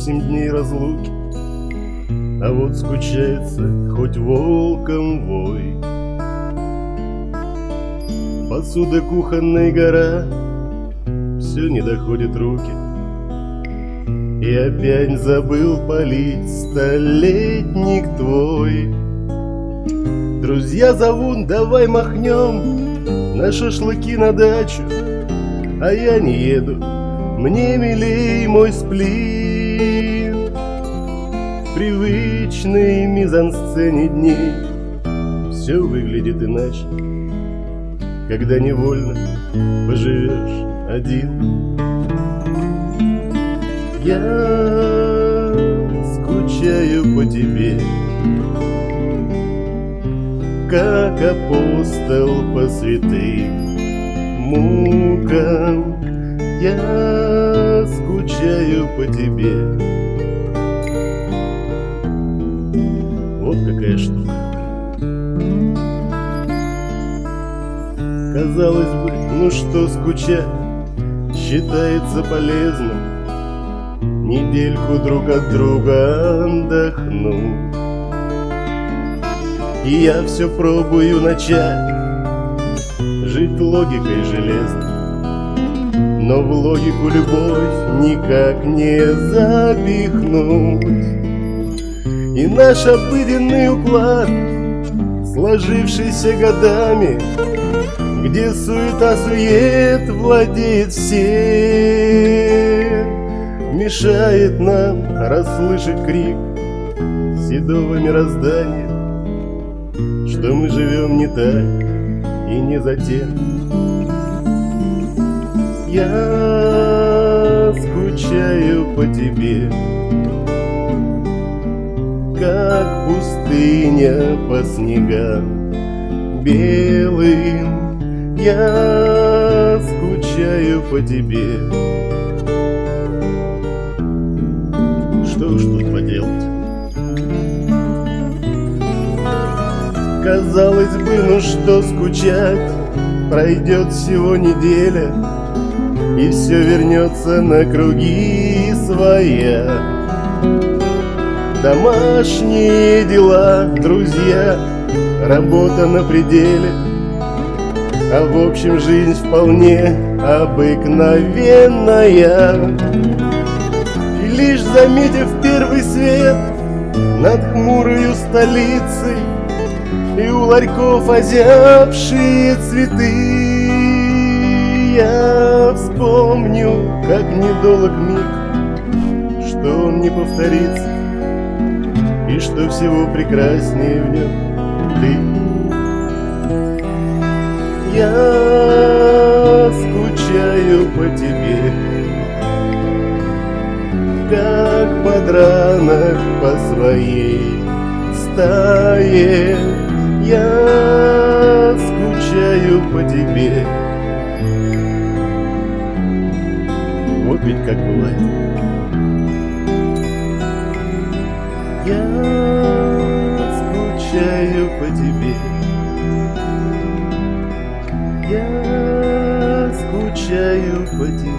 8 дней разлуки, а вот скучается хоть волком вой. Посуда кухонной гора, все не доходит руки, и опять забыл полить столетник твой. Друзья зовут, давай махнем на шашлыки на дачу, а я не еду, мне милей мой сплин. В привычной мизансцене дней все выглядит иначе, когда невольно поживешь один. Я скучаю по тебе, как апостол по святым мукам. Я скучаю по тебе. Вот какая штука. Казалось бы, ну что скучать, считается полезным недельку друг от друга отдохнуть. И я все пробую начать жить логикой железной, но в логику любовь никак не запихнуть. И наш обыденный уклад, сложившийся годами, где суета-сует владеет всем, мешает нам расслышать крик седого мироздания, что мы живем не так и не за тем. Я скучаю по тебе, как пустыня по снегам белым. Я скучаю по тебе. Что уж тут поделать? Казалось бы, ну что скучать, пройдет всего неделя, и все вернется на круги своя. Домашние дела, друзья, работа на пределе, а в общем жизнь вполне обыкновенная. И лишь заметив первый свет над хмурою столицей и у ларьков озябшие цветы, я вспомню, как недолг миг, что он не повторится, и что всего прекраснее в нем ты. Я скучаю по тебе, как подранок по своей стае. Я скучаю по тебе. Вот ведь как бывает. Я скучаю по тебе. Я скучаю по тебе.